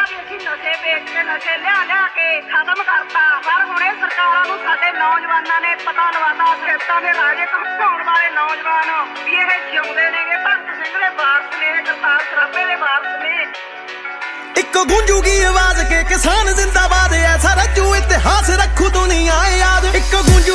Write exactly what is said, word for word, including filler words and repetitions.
ਵੀ ਅਸੀਂ ਨਸ਼ੇ ਵੇਚ ਕੇ ਨਸ਼ੇ ਲਿਆ ਲਿਆ ਕੇ ਖਤਮ ਕਰਤਾ। ਪਰ ਹੁਣ ਇਹ ਸਰਕਾਰਾਂ ਨੂੰ ਸਾਡੇ ਨੌਜਵਾਨਾਂ ਨੇ ਪਤਾ ਲਵਾਤਾ, ਸਿਫਤਾਂ ਦੇ ਰਾਜੇ ਘੁੰਮਾਉਣ ਵਾਲੇ ਨੌਜਵਾਨ ਵੀ ਇਹ ਜਿਉਂਦੇ ਨੇਗੇ, ਭਗਤ ਸਿੰਘ ਦੇ ਵਾਰਸ ਨੇ, ਕਰਤਾਰ ਸਰਾਭੇ ਦੇ ਵਾਰਸ ਨੇ। ਇੱਕ ਗੂੰਜੂਗੀ ਆਵਾਜ਼ ਕੇ ਕਿਸਾਨ ਜ਼ਿੰਦਾਬਾਦ, ਐਸਾ ਰੱਜੂ ਇਤਿਹਾਸ ਰੱਖੂ ਦੁਨੀਆ ਯਾਦ। ਇੱਕ ਗੂੰਜੂ